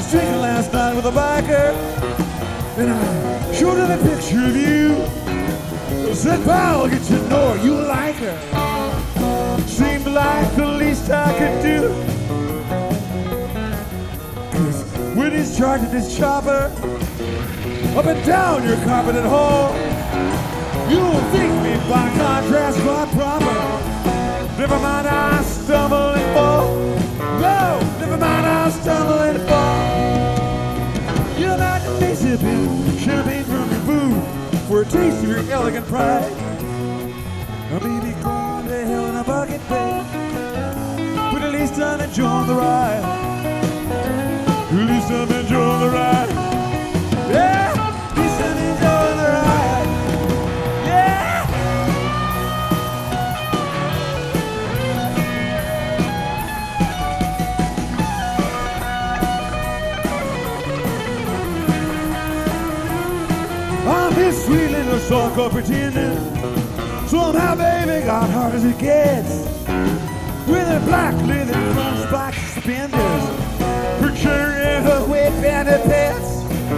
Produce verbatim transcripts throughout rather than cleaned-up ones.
was drinking last night with a biker, and I showed her the picture of you. I said, pal, get to know her, you like her. Seemed like the least I could do. Cause when he's charging his chopper up and down your carpeted hall, you'll think me by contrast quite proper. Never mind, I stumble and fall. No, never mind, I stumble and fall. You're about to be sipping champagne from your booth for a taste of your elegant pride. Or maybe going to hell in a bucket, babe, but at least I'm enjoying the ride. At least I'm enjoying the ride. Yeah, at least I'm enjoying the ride. Yeah. I'm this sweet little soft pretender. Somehow, baby, got hard as it gets. With her black leather front spike suspenders, her chair and her wet banded pets.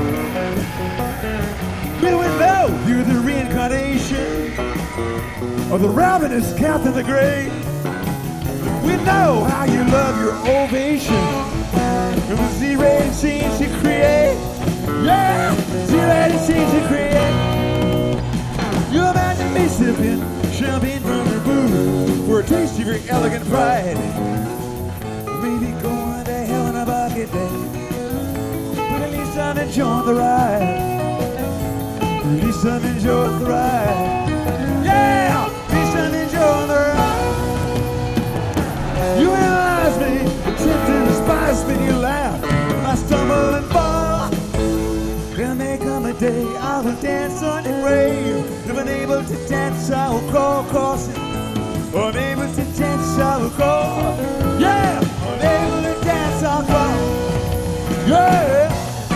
But we know you're the reincarnation of the ravenous Captain the Great. We know how you love your ovation and the Z-rated scenes you create. Yeah, Z-rated scenes you create. You're about to be sipping champagne from your booth for a taste of your elegant pride. Maybe going to hell in a bucket, babe, but at least I'm enjoying the ride. At least I'm enjoying the ride. Yeah, at least I'm enjoying the ride. You analyze me, attempt to despise me, you laugh. I stumble and fall. There may come a day I will dance on your grave. If unable to dance, I will crawl across it. Unable to dance, I will crawl. Yeah, unable to dance, I'll crawl. Yeah.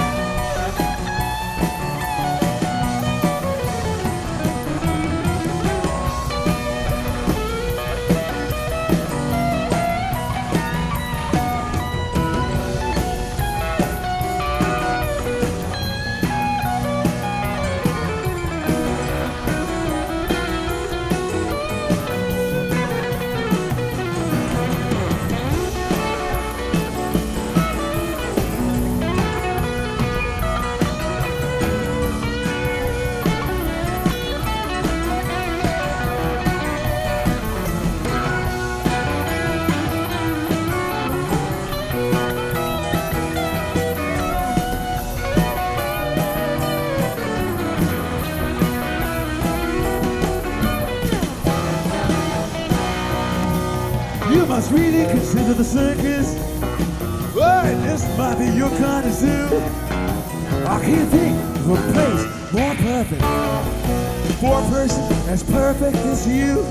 You must really consider the circus. Boy, this might be your kind of zoo. I can't think of a place more perfect for a person as perfect as you.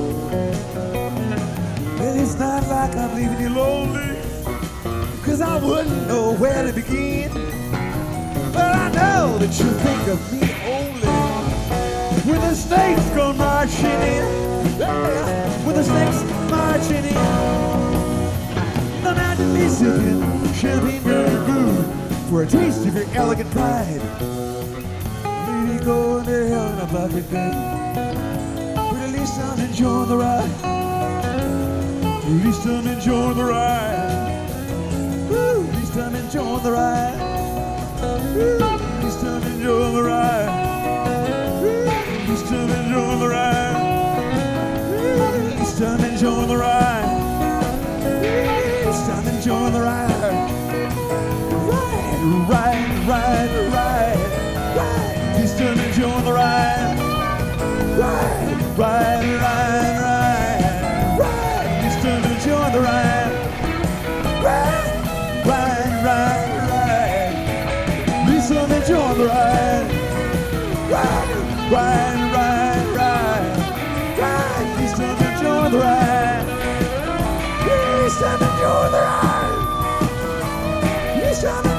And it's not like I'm leaving you lonely, cause I wouldn't know where to begin. But I know that you think of me only when the snakes go marching in. Yeah, when the snakes marching in. I'm out to be sipping champagne from your booth for a taste of your elegant pride. Maybe going to hell in a bucket, babe, but at least I'm enjoying the ride. At least I'm enjoying the ride. Woo, at least I'm enjoying the ride. Woo, at least I'm enjoying the ride. Woo, at least I'm enjoying the ride. Woo, at least I'm enjoying the ride. I'm enjoying the ride. Ride, ride, ride, ride, ride. Just I'm enjoying the ride. Ride, ride, ride, ride, ride. Just I'm enjoying the ride. Ride, ride, ride, ride. Just I'm enjoying the ride. Ride, ride, ride, ride, ride. Just I'm enjoying the ride. Yes, I'm enjoying the ride. Yes, I'm